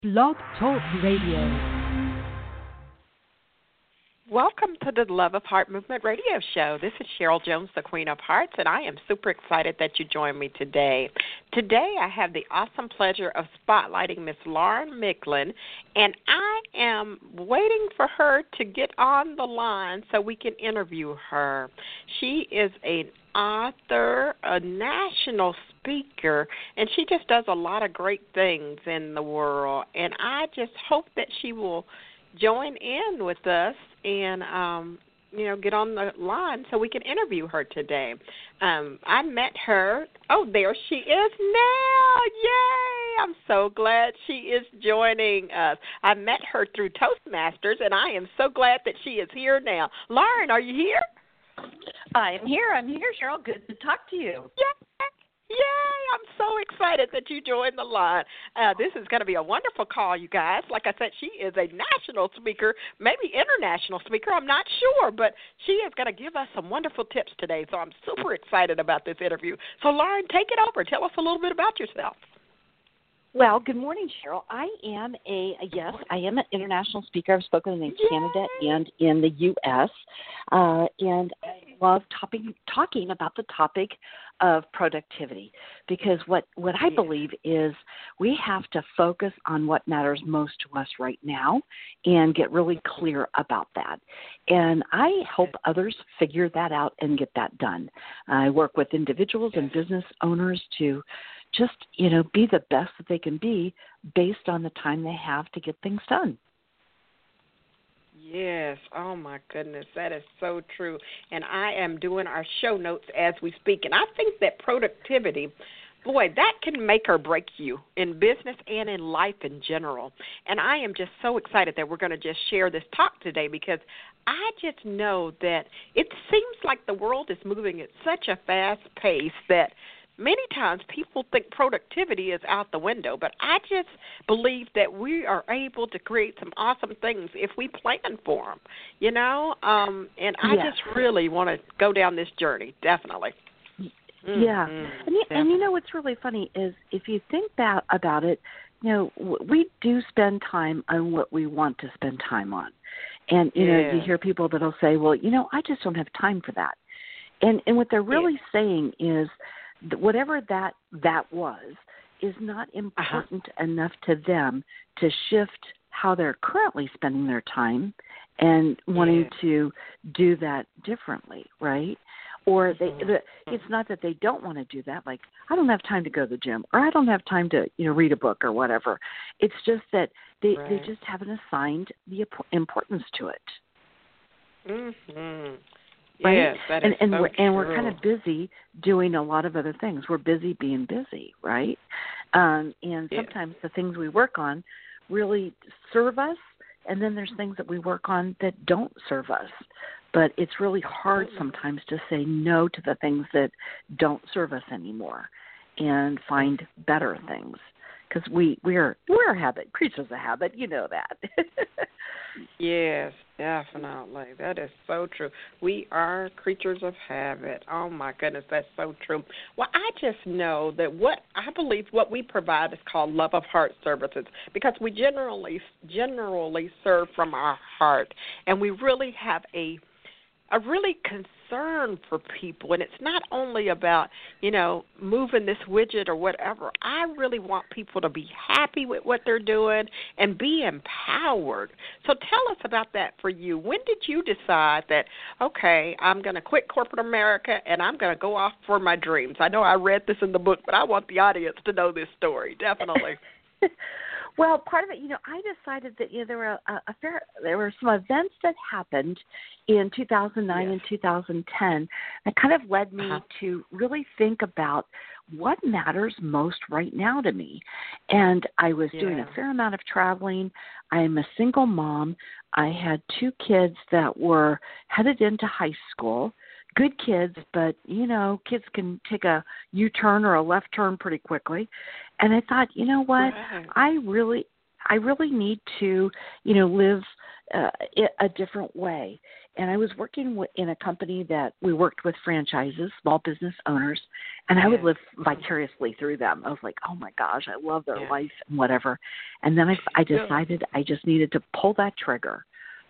Blog Talk Radio. Welcome to the Love of Heart Movement Radio Show. This is Cheryl Jones, the Queen of Hearts, and I am super excited that you joined me today. Today I have the awesome pleasure of spotlighting Miss Lauren Micklin, and I am waiting for her to get on the line so we can interview her. She is an author, a national speaker, and she just does a lot of great things in the world, and I just hope that she will join in with us and get on the line so we can interview her today. I met her. Oh, there she is now. Yay! I'm so glad she is joining us. I met her through Toastmasters, and I am so glad that she is here now. Lauren, are you here? I'm here, Cheryl. Good to talk to you. Yay! I'm so excited that you joined the line. This is going to be a wonderful call, you guys. Like I said, she is a national speaker, maybe international speaker. I'm not sure, but she is going to give us some wonderful tips today. So I'm super excited about this interview. So, Lauren, take it over. Tell us a little bit about yourself. Well, good morning, Cheryl. I am an international speaker. I've spoken in Canada and in the U.S., and I love talking about the topic of productivity, because what I believe is we have to focus on what matters most to us right now and get really clear about that. And I help others figure that out and get that done. I work with individuals and business owners to just, be the best that they can be based on the time they have to get things done. Yes. Oh, my goodness. That is so true. And I am doing our show notes as we speak. And I think that productivity, boy, that can make or break you in business and in life in general. And I am just so excited that we're going to just share this talk today, because I just know that it seems like the world is moving at such a fast pace that many times people think productivity is out the window, but I just believe that we are able to create some awesome things if we plan for them, and I just really want to go down this journey, definitely. Yeah, and what's really funny is if you think about it, we do spend time on what we want to spend time on. And, you hear people that will say, well, I just don't have time for that. And what they're really saying is, whatever that was is not important enough to them to shift how they're currently spending their time and wanting to do that differently, right? Or it's not that they don't want to do that, like, I don't have time to go to the gym, or I don't have time to, read a book or whatever. It's just that they just haven't assigned the importance to it. Mm-hmm. Right? Yes, that is so true. We're kind of busy doing a lot of other things. We're busy being busy, right? And sometimes the things we work on really serve us, and then there's things that we work on that don't serve us. But it's really hard sometimes to say no to the things that don't serve us anymore and find better things. Because we're creatures of habit, you know that. Yes, definitely. That is so true. We are creatures of habit. Oh, my goodness, that's so true. Well, I just know that I believe what we provide is called Love of Heart services, because we generally serve from our heart, and we really have a really concern for people. And it's not only about, moving this widget or whatever. I really want people to be happy with what they're doing and be empowered. So tell us about that for you. When did you decide that, okay, I'm going to quit corporate America and I'm going to go off for my dreams? I know I read this in the book, but I want the audience to know this story, definitely. Well, part of it, I decided that there were some events that happened in 2009 and 2010 that kind of led me to really think about what matters most right now to me. And I was doing a fair amount of traveling. I am a single mom. I had 2 kids that were headed into high school. Good kids, but, kids can take a U-turn or a left turn pretty quickly. And I thought, you know what, I really need to, live a different way. And I was working in a company that we worked with franchises, small business owners, and I would live vicariously through them. I was like, oh, my gosh, I love their life and whatever. And then I decided I just needed to pull that trigger.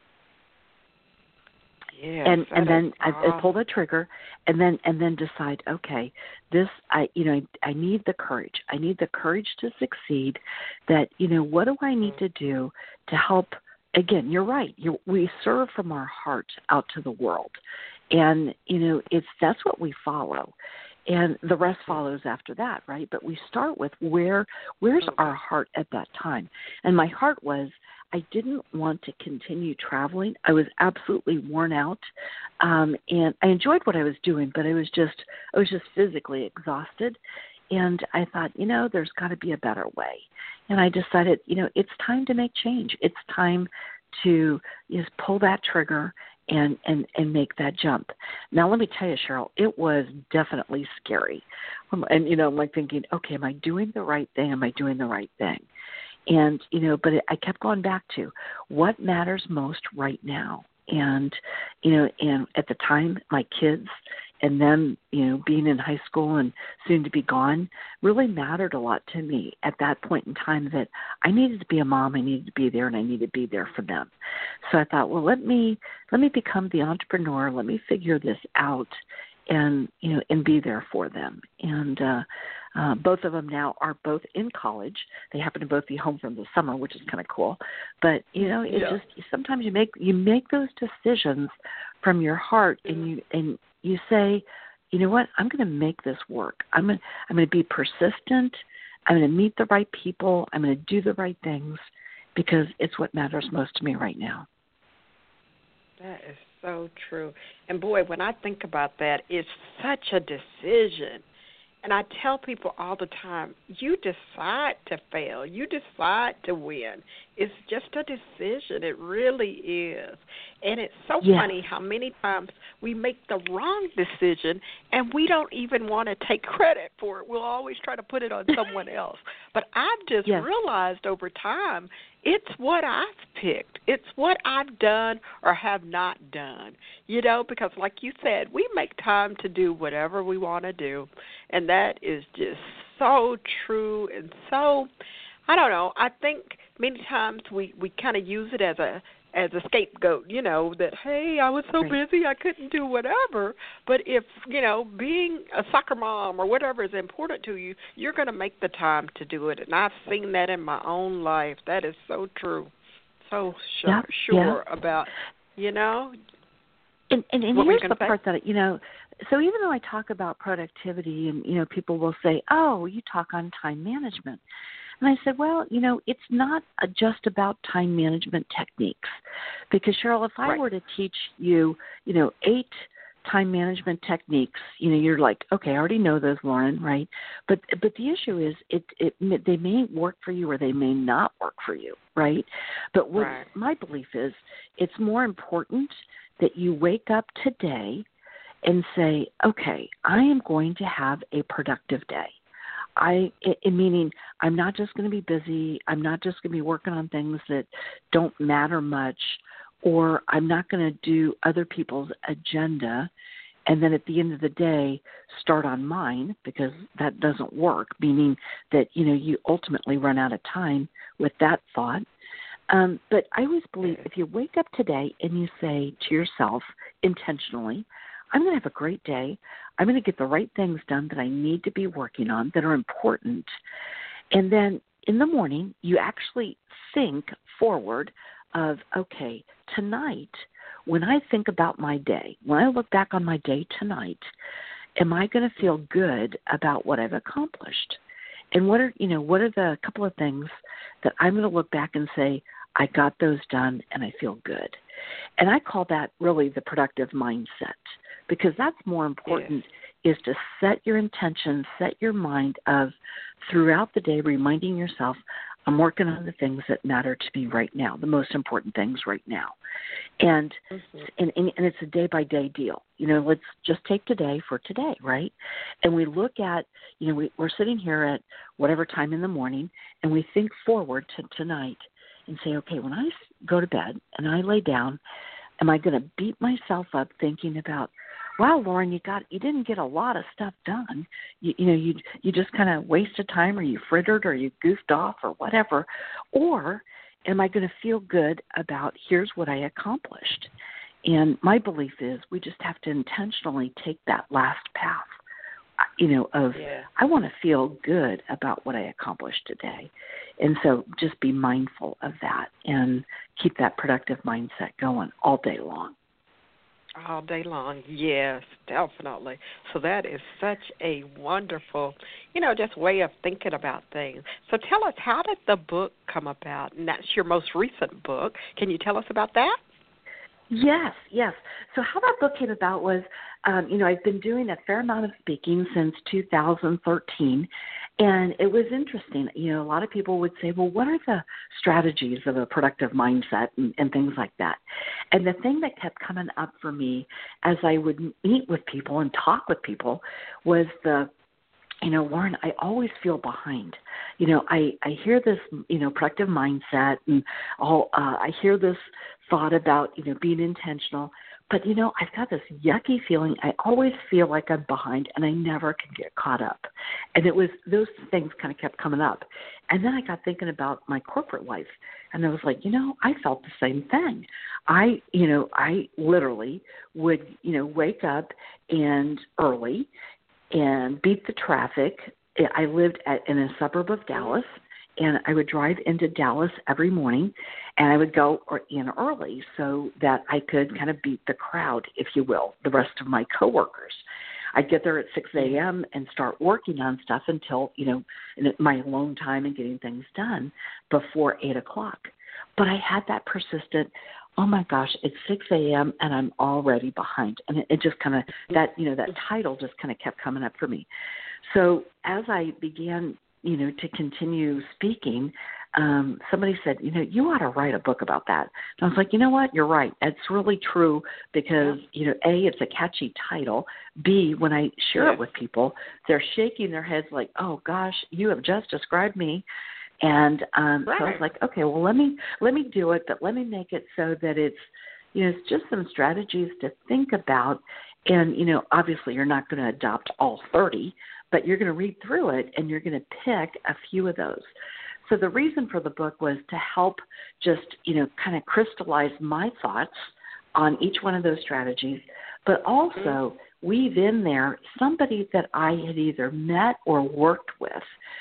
Yes, and then I pull the trigger, and then decide, okay, I need the courage. I need the courage to succeed. That what do I need to do to help? Again, you're right. We serve from our heart out to the world, and that's what we follow, and the rest follows after that, right? But we start with where's our heart at that time, and my heart was, I didn't want to continue traveling. I was absolutely worn out, and I enjoyed what I was doing, but I was just physically exhausted. And I thought, there's got to be a better way. And I decided, it's time to make change. It's time to just pull that trigger and make that jump. Now, let me tell you, Cheryl, it was definitely scary. And, I'm like thinking, okay, am I doing the right thing? Am I doing the right thing? And, but I kept going back to what matters most right now. And, and at the time, my kids and them, being in high school and soon to be gone really mattered a lot to me at that point in time, that I needed to be a mom. I needed to be there, and I needed to be there for them. So I thought, well, let me become the entrepreneur. Let me figure this out and be there for them. And, both of them now are both in college. They happen to both be home from the summer, which is kind of cool. But just sometimes you make those decisions from your heart, and you say, you know what, I'm going to make this work. I'm going to be persistent. I'm going to meet the right people. I'm going to do the right things because it's what matters most to me right now. That is so true. And boy, when I think about that, it's such a decision. And I tell people all the time, you decide to fail. You decide to win. It's just a decision. It really is. And it's so funny how many times we make the wrong decision and we don't even want to take credit for it. We'll always try to put it on someone else. But I've just realized over time, it's what I've picked. It's what I've done or have not done, because like you said, we make time to do whatever we want to do. And that is just so true and so, I don't know, I think many times we kind of use it as a scapegoat, that, hey, I was so busy I couldn't do whatever. But if, being a soccer mom or whatever is important to you, you're going to make the time to do it. And I've seen that in my own life. That is so true. So sure about, And here's the part that, so even though I talk about productivity and, people will say, oh, you talk on time management. And I said, well, it's not just about time management techniques. Because, Cheryl, if I were to teach you, 8 time management techniques, you're like, okay, I already know those, Lauren, right? But the issue is they may work for you or they may not work for you, right? But what my belief is, it's more important that you wake up today and say, okay, I am going to have a productive day. Meaning I'm not just going to be busy. I'm not just going to be working on things that don't matter much, or I'm not going to do other people's agenda and then at the end of the day start on mine, because that doesn't work, meaning that, you ultimately run out of time with that thought. But I always believe if you wake up today and you say to yourself intentionally, I'm going to have a great day. I'm going to get the right things done that I need to be working on that are important. And then in the morning, you actually think forward of, okay, tonight, when I think about my day, when I look back on my day tonight, am I going to feel good about what I've accomplished? And what are the couple of things that I'm going to look back and say, I got those done and I feel good. And I call that really the productive mindset, because that's more important is to set your intention, set your mind of throughout the day, reminding yourself, I'm working on the things that matter to me right now, the most important things right now. And and it's a day-by-day deal. Let's just take today for today, right? And we look at, we're sitting here at whatever time in the morning, and we think forward to tonight and say, okay, when I go to bed and I lay down, am I going to beat myself up thinking about, wow, Lauren, you didn't get a lot of stuff done. You just kind of wasted time, or you frittered, or you goofed off, or whatever. Or am I going to feel good about, here's what I accomplished? And my belief is we just have to intentionally take that last path, I want to feel good about what I accomplished today. And so just be mindful of that and keep that productive mindset going all day long. All day long, yes, definitely. So that is such a wonderful, just way of thinking about things. So tell us, how did the book come about? And that's your most recent book. Can you tell us about that? Yes. So how that book came about was, I've been doing a fair amount of speaking since 2013, and it was interesting. A lot of people would say, well, what are the strategies of a productive mindset and things like that? And the thing that kept coming up for me as I would meet with people and talk with people was Lauren, I always feel behind. I hear this, productive mindset, and I hear this thought about, being intentional, but, I've got this yucky feeling. I always feel like I'm behind, and I never can get caught up. And it was those things kind of kept coming up. And then I got thinking about my corporate life, and I was like, I felt the same thing. I literally would, wake up and early and beat the traffic. I lived in a suburb of Dallas, and I would drive into Dallas every morning, and I would go in early so that I could kind of beat the crowd, if you will, the rest of my coworkers. I'd get there at 6 a.m. and start working on stuff until, in my alone time and getting things done before 8 o'clock. But I had that persistent, oh my gosh, it's 6 a.m. and I'm already behind. And it just kind of, that title just kind of kept coming up for me. So as I began, to continue speaking, somebody said, you ought to write a book about that. And I was like, you know what? You're right. It's really true because, A, it's a catchy title. B, when I share it with people, they're shaking their heads like, oh gosh, you have just described me. And so I was like, okay, well, let me do it, but let me make it so that it's, it's just some strategies to think about. And, obviously you're not going to adopt all 30, but you're going to read through it and you're going to pick a few of those. So the reason for the book was to help just, kind of crystallize my thoughts on each one of those strategies, but also weave in there somebody that I had either met or worked with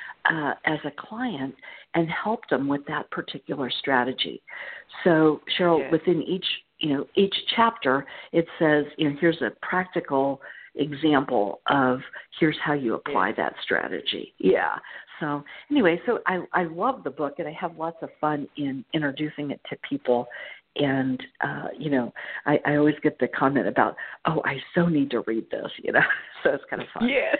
as a client and helped them with that particular strategy. So Cheryl, within each chapter, it says, here's a practical example of here's how you apply that strategy. Yeah. So anyway, so I love the book, and I have lots of fun in introducing it to people. And, I always get the comment about, oh, I so need to read this, so it's kind of fun. Yes.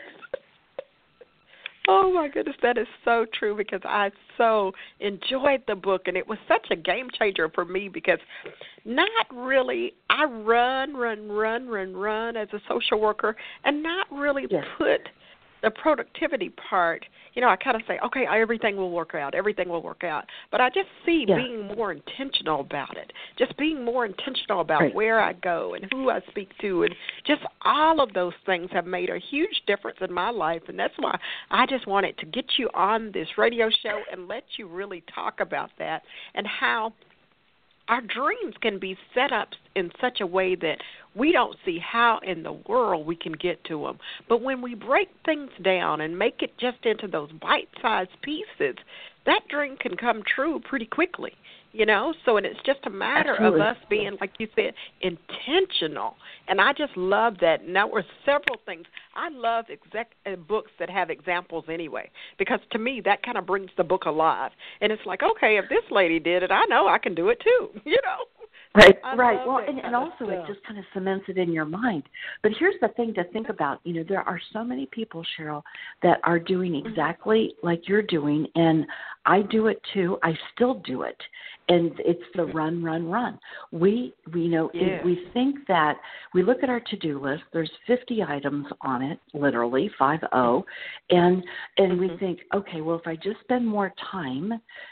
Oh, my goodness, that is so true because I so enjoyed the book, and it was such a game changer for me because not really, I run as a social worker and not really put the productivity part, I kind of say, okay, everything will work out. But I just see being more intentional about it, just being more intentional about where I go and who I speak to, and just all of those things have made a huge difference in my life. And that's why I just wanted to get you on this radio show and let you really talk about that and how our dreams can be set up in such a way that we don't see how in the world we can get to them. But when we break things down and make it just into those bite-sized pieces, that dream can come true pretty quickly, So and it's just a matter of us being, like you said, intentional. And I just love that. And there were several things. I love books that have examples anyway, because to me that kind of brings the book alive. And it's like, okay, if this lady did it, I know I can do it too, Right. Well, and also it just kind of cements it in your mind. But here's the thing to think about. There are so many people, Cheryl, that are doing exactly like you're doing, and I do it too. I still do it. And it's the run. We think that we look at our to-do list. There's 50 items on it, literally 50, and we think, okay, well, if I just spend more time,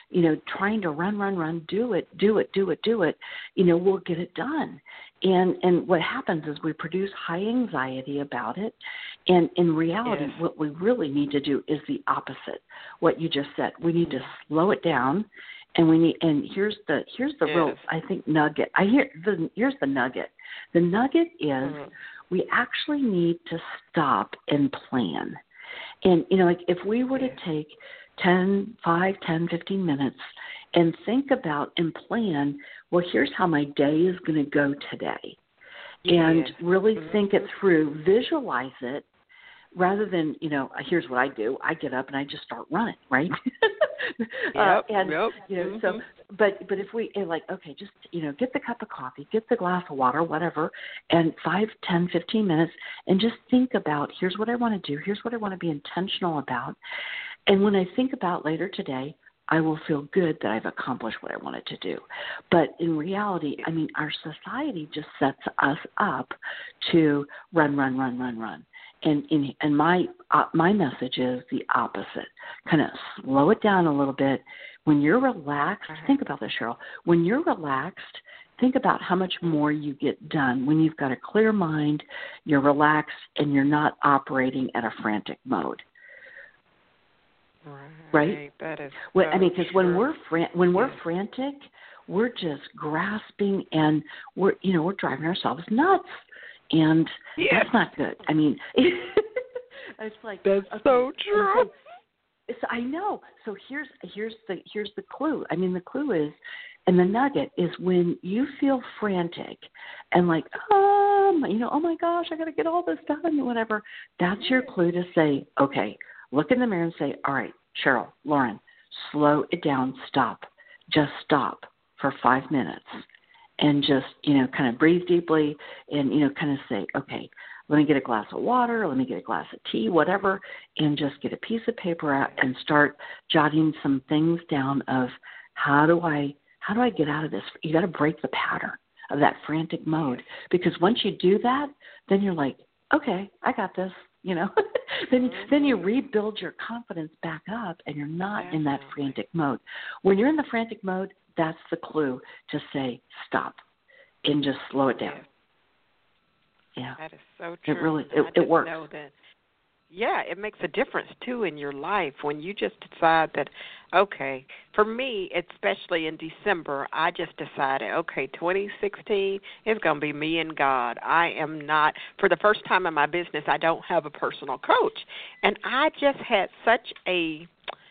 trying to run, do it, we'll get it done. And what happens is we produce high anxiety about it. And in reality, what we really need to do is the opposite. What you just said, we need to slow it down. And here's the real, I think, nugget. Here's the nugget. The nugget is we actually need to stop and plan. And, like if we were to take 10, 15 minutes and think about and plan, well, here's how my day is going to go today. And really think it through, visualize it, rather than, here's what I do. I get up and I just start running, right? So, but if we okay, just, get the cup of coffee, get the glass of water, whatever, and 5, 10, 15 minutes, and just think about, here's what I want to do. Here's what I want to be intentional about. And when I think about later today, I will feel good that I've accomplished what I wanted to do. But in reality, our society just sets us up to run. And my message is the opposite. Kind of slow it down a little bit. When you're relaxed, think about this, Cheryl. When you're relaxed, think about how much more you get done when you've got a clear mind, you're relaxed, and you're not operating at a frantic mode. Right? That is because when we're frantic, we're just grasping, and we're driving ourselves nuts. And that's not good. It's like that's so true. I know. So here's the clue. The clue is, and the nugget is, when you feel frantic and like, oh my gosh, I got to get all this done, whatever. That's your clue to say, okay, look in the mirror and say, all right, Cheryl, Lauren, slow it down. Stop. Just stop for 5 minutes. And just, kind of breathe deeply and, kind of say, okay, let me get a glass of water, let me get a glass of tea, whatever, and just get a piece of paper out and start jotting some things down of how do I get out of this? You got to break the pattern of that frantic mode, because once you do that, then you're like, okay, I got this, then you rebuild your confidence back up, and you're not in that frantic mode. When you're in the frantic mode, that's the clue to say stop and just slow it down. Yeah. That is so true. It really it works. Know that, it makes a difference, too, in your life when you just decide that, okay, for me, especially in December, I just decided, okay, 2016 is going to be me and God. I am not, for the first time in my business, I don't have a personal coach. And I just had such a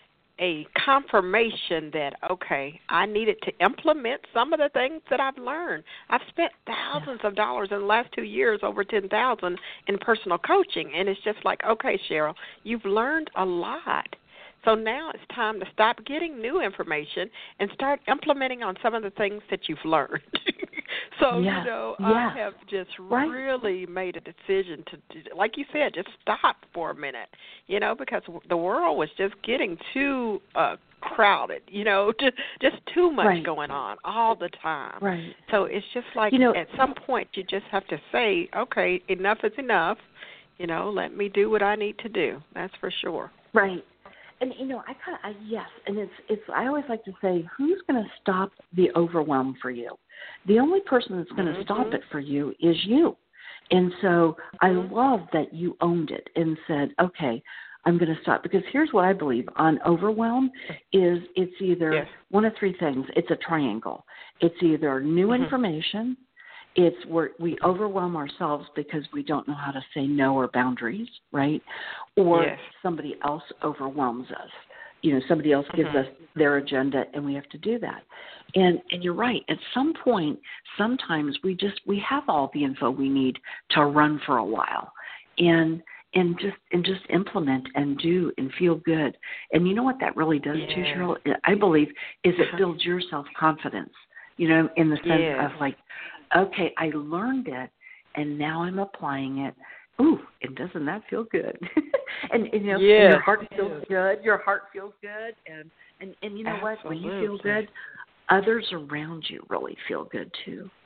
confirmation that, okay, I needed to implement some of the things that I've learned. I've spent thousands of dollars in the last 2 years, over $10,000 in personal coaching, and it's just like, okay, Cheryl, you've learned a lot. So now it's time to stop getting new information and start implementing on some of the things that you've learned. So, I have just really made a decision to, like you said, just stop for a minute, because the world was just getting too crowded, just too much going on all the time. Right. So it's just like at some point you just have to say, okay, enough is enough. Let me do what I need to do. That's for sure. Right. And yes, and it's I always like to say, who's going to stop the overwhelm for you? The only person that's going to stop it for you is you. And so I love that you owned it and said, okay, I'm going to stop. Because here's what I believe on overwhelm is, it's either one of three things. It's a triangle. It's either new information. It's where we overwhelm ourselves because we don't know how to say no or boundaries, right? Or somebody else overwhelms us. Somebody else gives us their agenda, and we have to do that. And you're right. At some point, sometimes we have all the info we need to run for a while, and just implement and do and feel good. And you know what that really does too, Cheryl? I believe is it builds your self-confidence. In the sense of like, okay, I learned it, and now I'm applying it. Ooh, and doesn't that feel good? and your heart feels good. Your heart feels good, and you know what? When you feel good, others around you really feel good too.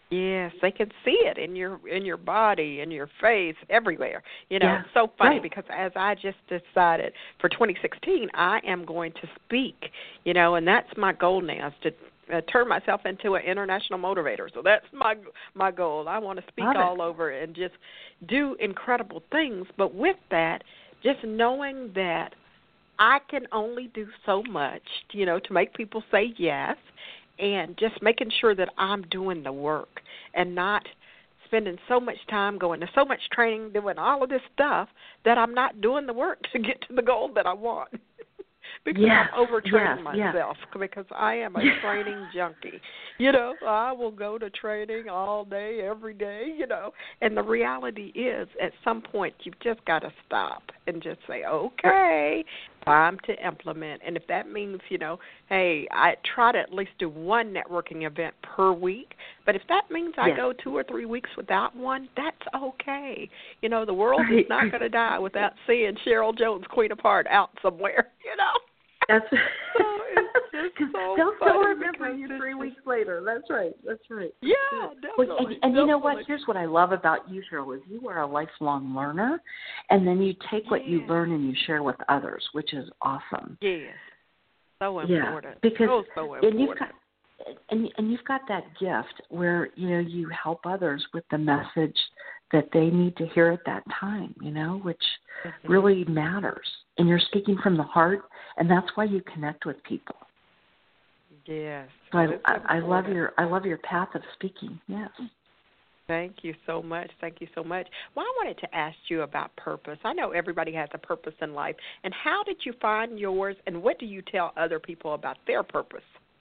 Yes, they can see it in your body, in your face, everywhere. You know, it's so funny because as I just decided for 2016, I am going to speak. You know, and that's my goal now, is to turn myself into an international motivator. So that's my goal. I want to speak all over and just do incredible things. But with that, just knowing that I can only do so much, you know, to make people say yes, and just making sure that I'm doing the work and not spending so much time going to so much training, doing all of this stuff, that I'm not doing the work to get to the goal that I want. Because I'm overtraining myself, because I am a training junkie. You know, I will go to training all day, every day, you know. And the reality is, at some point, you've just got to stop and just say, okay, time to implement. And if that means, you know, hey, I try to at least do one networking event per week. But if that means I go 2 or 3 weeks without one, that's okay. You know, the world is not going to die without seeing Cheryl Jones, Queen of Heart, out somewhere, you know. That's so it's just so they'll funny still remember you 3 weeks later. That's right. Yeah, definitely. Well, and you know what? Here's what I love about you, Cheryl, is you are a lifelong learner, and then you take what you learn and you share with others, which is awesome. Yes. So important. Because so important. And you've got that gift where, you know, you help others with the message that they need to hear at that time, you know, which really matters. And you're speaking from the heart, and that's why you connect with people. Yes. So I love your path of speaking. Yes. Thank you so much. Thank you so much. Well, I wanted to ask you about purpose. I know everybody has a purpose in life. And how did you find yours, and what do you tell other people about their purpose?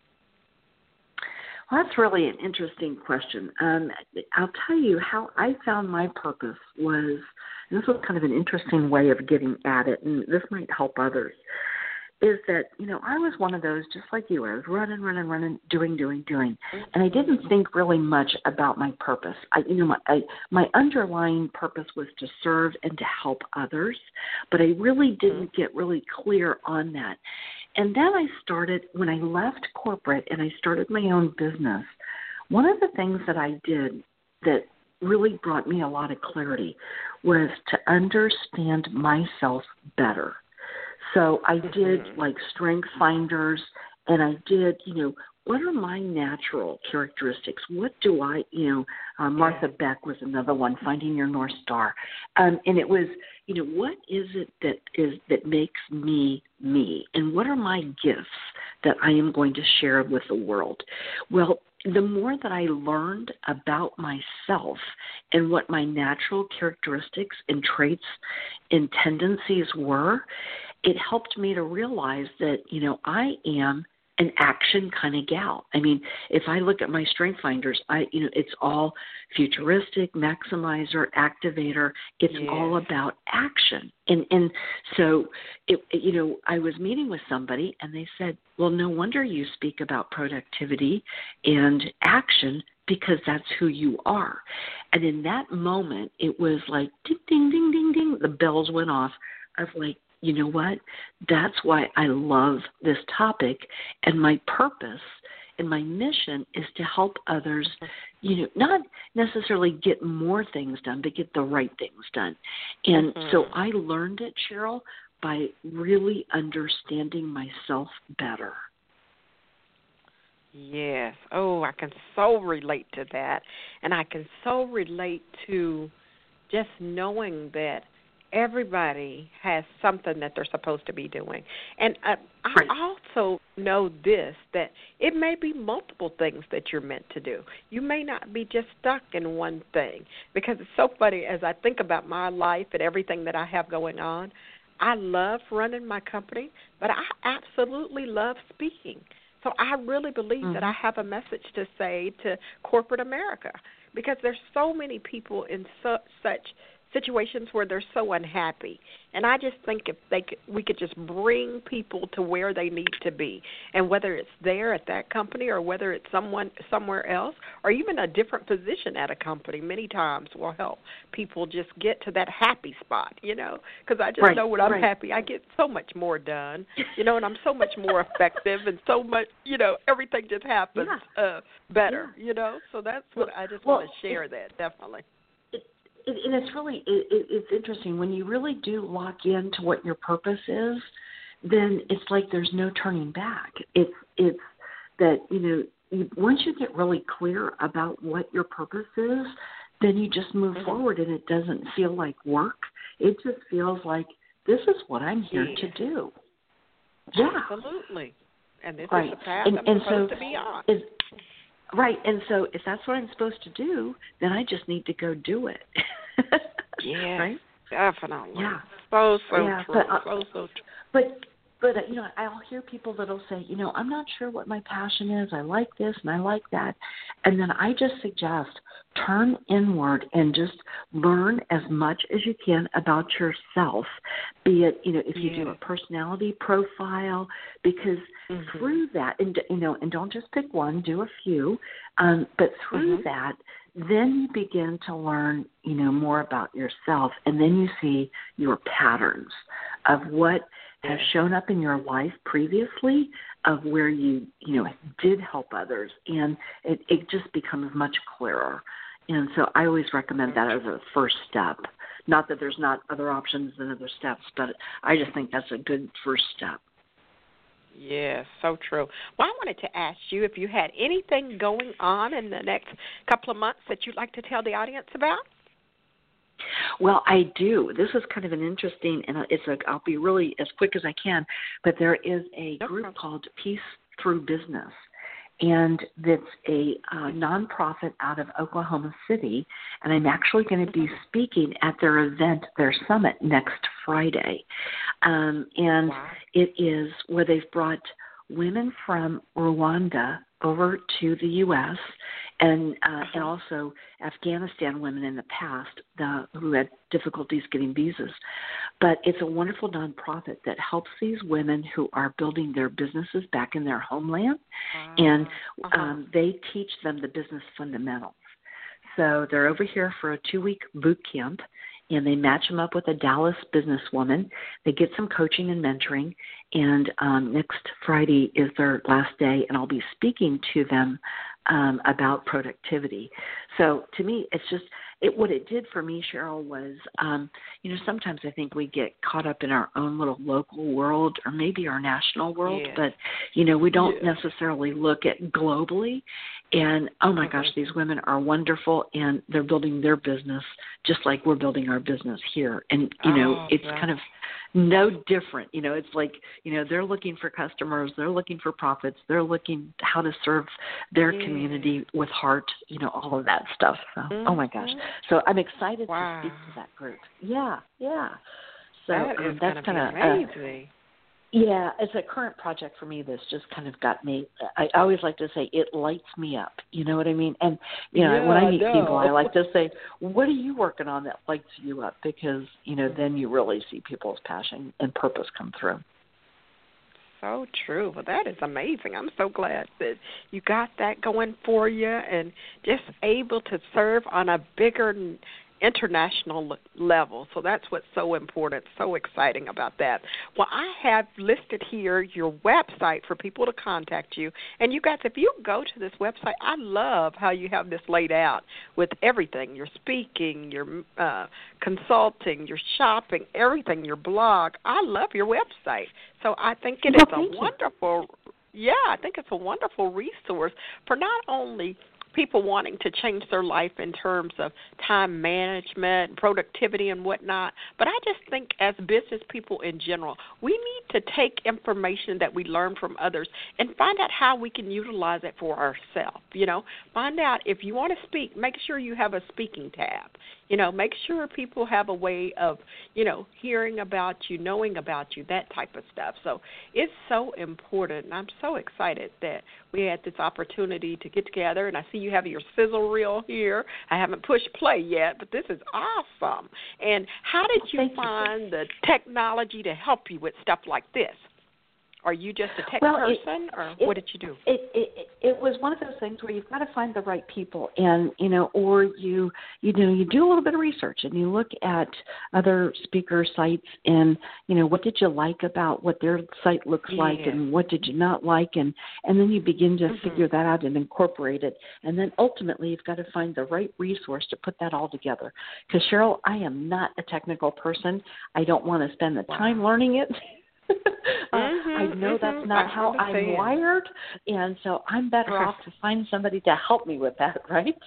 Well, that's really an interesting question. I'll tell you how I found my purpose was, and this was kind of an interesting way of getting at it, and this might help others, is that, you know, I was one of those, just like you, I was running, doing, and I didn't think really much about my purpose. My underlying purpose was to serve and to help others, but I really didn't get really clear on that. And then I started, when I left corporate and I started my own business, one of the things that I did that really brought me a lot of clarity was to understand myself better. So I did like strength finders, and I did, you know, what are my natural characteristics? What do I, Martha Beck was another one, Finding Your North Star. And it was, you know, what is it that makes me me? And what are my gifts that I am going to share with the world? Well, the more that I learned about myself and what my natural characteristics and traits and tendencies were, it helped me to realize that, you know, I am an action kind of gal. I mean, if I look at my strength finders, it's all futuristic, maximizer, activator. It's all about action. And so, I was meeting with somebody and they said, well, no wonder you speak about productivity and action, because that's who you are. And in that moment, it was like, ding, ding, ding, ding, ding. The bells went off. I was like, you know what? That's why I love this topic, and my purpose and my mission is to help others, you know, not necessarily get more things done, but get the right things done. And so I learned it, Cheryl, by really understanding myself better. Yes. Oh, I can so relate to that. And I can so relate to just knowing that everybody has something that they're supposed to be doing. And I also know this, that it may be multiple things that you're meant to do. You may not be just stuck in one thing. Because it's so funny, as I think about my life and everything that I have going on, I love running my company, but I absolutely love speaking. So I really believe that I have a message to say to corporate America, because there's so many people in such situations where they're so unhappy. And I just think if we could just bring people to where they need to be, and whether it's there at that company or whether it's somewhere else or even a different position at a company, many times will help people just get to that happy spot, because I just know when I'm happy, I get so much more done, and I'm so much more effective and so much, everything just happens better, So that's what I just want to share that, definitely. And it's really it's interesting when you really do lock into what your purpose is. Then it's like there's no turning back. It's that once you get really clear about what your purpose is, then you just move forward, and it doesn't feel like work. It just feels like this is what I'm here to do. Yeah, absolutely. And this is the path I'm supposed to be on. Right, and so if that's what I'm supposed to do, then I just need to go do it. Yeah, right? Definitely. Yeah. So true. So true. But I'll hear people that'll say, I'm not sure what my passion is. I like this and I like that. And then I just suggest turn inward and just learn as much as you can about yourself, be it, if you do a personality profile, because through that, and don't just pick one, do a few, but through that, then you begin to learn, more about yourself, and then you see your patterns of what has shown up in your life previously, of where you did help others, and it just becomes much clearer. And so I always recommend that as a first step. Not that there's not other options and other steps, but I just think that's a good first step. Yes, so true. Well, I wanted to ask you if you had anything going on in the next couple of months that you'd like to tell the audience about. Well, I do. This is kind of an interesting, and I'll be really as quick as I can, but there is a group called Peace Through Business, and it's a nonprofit out of Oklahoma City, and I'm actually going to be speaking at their event, their summit, next Friday. It is where they've brought women from Rwanda over to the U.S., and also Afghanistan women in the past who had difficulties getting visas. But it's a wonderful nonprofit that helps these women who are building their businesses back in their homeland, and they teach them the business fundamentals. So they're over here for a 2-week boot camp, and they match them up with a Dallas businesswoman. They get some coaching and mentoring, and next Friday is their last day, and I'll be speaking to them about productivity. So to me, it's just what it did for me, Cheryl, was, sometimes I think we get caught up in our own little local world or maybe our national world, but, we don't necessarily look at globally. And, oh, my gosh, these women are wonderful, and they're building their business just like we're building our business here. And, it's kind of no different. It's like, they're looking for customers, they're looking for profits, they're looking how to serve their community with heart, all of that stuff. So, oh my gosh. So I'm excited to speak to that group. Yeah. So that's kind of amazing. It's a current project for me that's just kind of got me. I always like to say it lights me up. You know what I mean? And when I meet people, I like to say, "What are you working on that lights you up?" Because then you really see people's passion and purpose come through. So true. Well, that is amazing. I'm so glad that you got that going for you, and just able to serve on a bigger international level. So that's what's so important, so exciting about that. Well, I have listed here your website for people to contact you. And you guys, if you go to this website, I love how you have this laid out with everything, your speaking, your consulting, your shopping, everything, your blog. I love your website. So I think it is a wonderful, I think it's a wonderful resource for not only people wanting to change their life in terms of time management, productivity, and whatnot. But I just think as business people in general, we need to take information that we learn from others and find out how we can utilize it for ourselves. Find out if you want to speak, make sure you have a speaking tab. Make sure people have a way of, hearing about you, knowing about you, that type of stuff. So it's so important, and I'm so excited that we had this opportunity to get together, and I see you have your sizzle reel here. I haven't pushed play yet, but this is awesome. And how did you find the technology to help you with stuff like this? Are you just a tech person, or what did you do? It was one of those things where you've got to find the right people, and or you do a little bit of research and you look at other speaker sites, and what did you like about what their site looks like, and what did you not like, and then you begin to figure that out and incorporate it, and then ultimately you've got to find the right resource to put that all together. Because Cheryl, I am not a technical person. I don't want to spend the time learning it. I know that's not how I'm wired, and so I'm better off to find somebody to help me with that, right?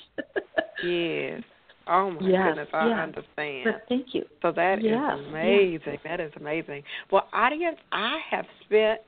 Yes. Oh, my goodness, I understand. But thank you. So that is amazing. Yeah. That is amazing. Well, audience, I have spent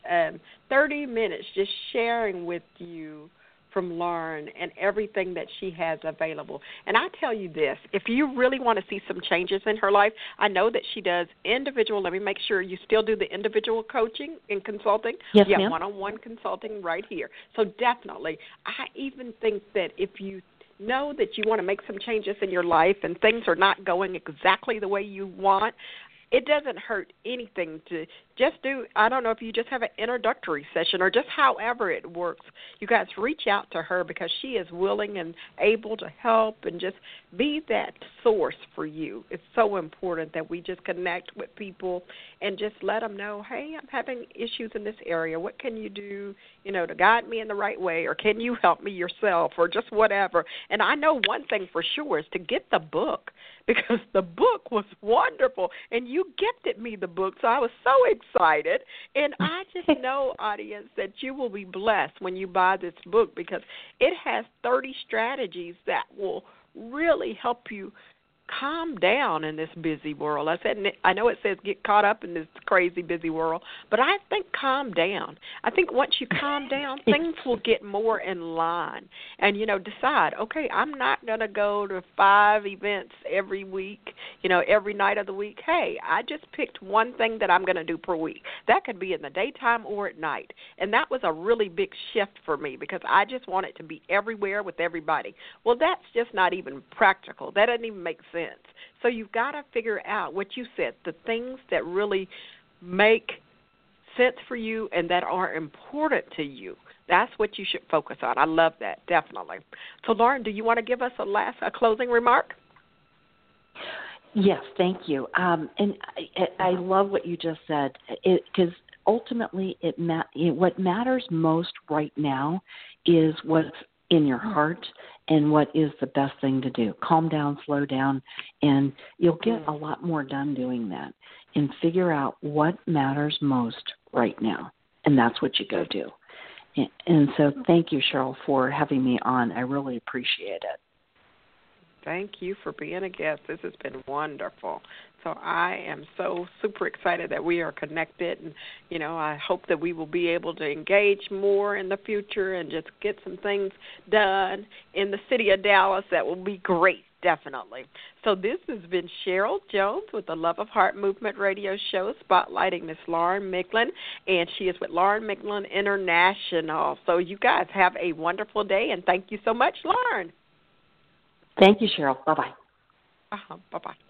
30 minutes just sharing with you from Lauren and everything that she has available. And I tell you this, if you really want to see some changes in her life, I know that she does individual. Let me make sure you still do the individual coaching and consulting. Yes, yeah, ma'am. One-on-one consulting right here. So definitely, I even think that if you know that you want to make some changes in your life and things are not going exactly the way you want, it doesn't hurt anything to just do, I don't know if you just have an introductory session or just however it works. You guys reach out to her because she is willing and able to help and just be that source for you. It's so important that we just connect with people and just let them know, hey, I'm having issues in this area. What can you do, to guide me in the right way, or can you help me yourself, or just whatever. And I know one thing for sure is to get the book, because the book was wonderful, and you gifted me the book, so I was so excited. And I just know, audience, that you will be blessed when you buy this book, because it has 30 strategies that will really help you calm down in this busy world. I know it says get caught up in this crazy busy world, but I think calm down. I think once you calm down, things will get more in line. And, decide, okay, I'm not going to go to 5 events every week, every night of the week. Hey, I just picked one thing that I'm going to do per week. That could be in the daytime or at night. And that was a really big shift for me, because I just want it to be everywhere with everybody. Well, that's just not even practical. That doesn't even make sense. So you've got to figure out what you said, the things that really make sense for you and that are important to you. That's what you should focus on. I love that, definitely. So, Lauren, do you want to give us a closing remark? Yes, thank you. And I love what you just said, because ultimately what matters most right now is what's in your heart and what is the best thing to do. Calm down, slow down, and you'll get a lot more done doing that, and figure out what matters most right now, and that's what you go do. And so thank you, Cheryl, for having me on. I really appreciate it. Thank you for being a guest. This has been wonderful. So I am so super excited that we are connected, and, I hope that we will be able to engage more in the future and just get some things done in the city of Dallas. That will be great, definitely. So this has been Cheryl Jones with the Love of Heart Movement radio show, spotlighting Miss Lauren Micklin, and she is with Lauren Micklin International. So you guys have a wonderful day, and thank you so much, Lauren. Thank you, Cheryl. Bye-bye. Bye-bye.